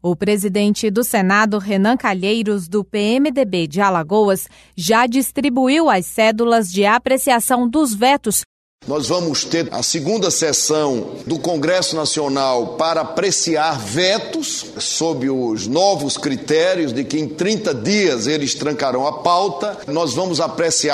O presidente do Senado, Renan Calheiros, do PMDB de Alagoas, já distribuiu as cédulas de apreciação dos vetos. Nós vamos ter a segunda sessão do Congresso Nacional para apreciar vetos sob os novos critérios de que em 30 dias eles trancarão a pauta. Nós vamos apreciar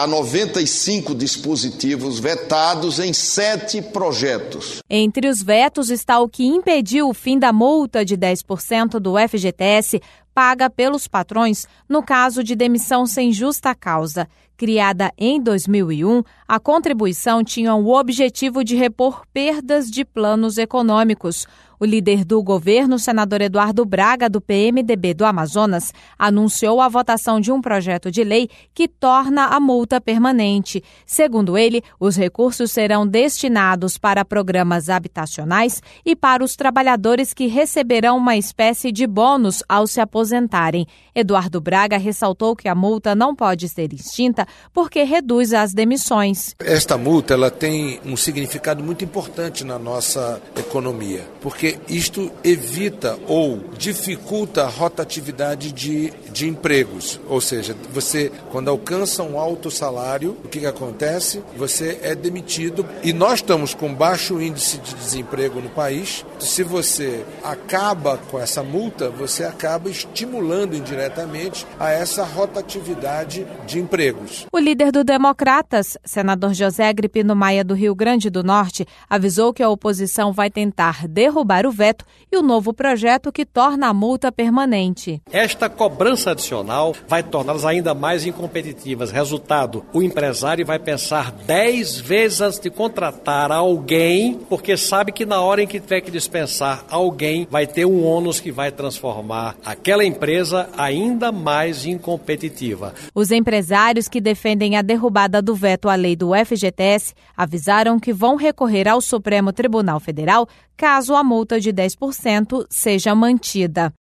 95 dispositivos vetados em 7 projetos. Entre os vetos está o que impediu o fim da multa de 10% do FGTS paga pelos patrões no caso de demissão sem justa causa. Criada em 2001, a contribuição tinha o objetivo de repor perdas de planos econômicos. O líder do governo, senador Eduardo Braga, do PMDB do Amazonas, anunciou a votação de um projeto de lei que torna a multa permanente. Segundo ele, os recursos serão destinados para programas habitacionais e para os trabalhadores que receberão uma espécie de bônus ao se aposentarem. Eduardo Braga ressaltou que a multa não pode ser extinta porque reduz as demissões. Esta multa ela tem um significado muito importante na nossa economia, porque isto evita ou dificulta a rotatividade de empregos. Ou seja, você, quando alcança um alto salário, o que acontece? Você é demitido e nós estamos com baixo índice de desemprego no país. Se você acaba com essa multa, você acaba estimulando indiretamente a essa rotatividade de empregos. O líder do Democratas, senador José Agripino Maia, do Rio Grande do Norte, avisou que a oposição vai tentar derrubar o veto e o novo projeto que torna a multa permanente. Esta cobrança adicional vai torná-las ainda mais incompetitivas. Resultado, o empresário vai pensar 10 vezes antes de contratar alguém, porque sabe que na hora em que tiver que dispensar alguém, vai ter um ônus que vai transformar aquela empresa ainda mais incompetitiva. Os empresários que defendem a derrubada do veto à lei do FGTS avisaram que vão recorrer ao Supremo Tribunal Federal caso a multa de 10% seja mantida.